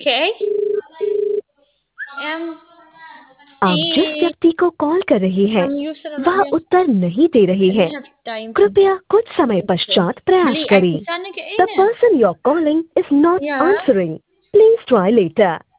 Okay. Um. आप जिस Eh, व्यक्ति को कॉल कर रही हैं, you said वह उत्तर नहीं दे रही I है। don't have time to. कृपया कुछ समय पश्चात प्रयास Mali, ay करें। sana ka The ina. person you're calling is not Yeah. answering. Please try later.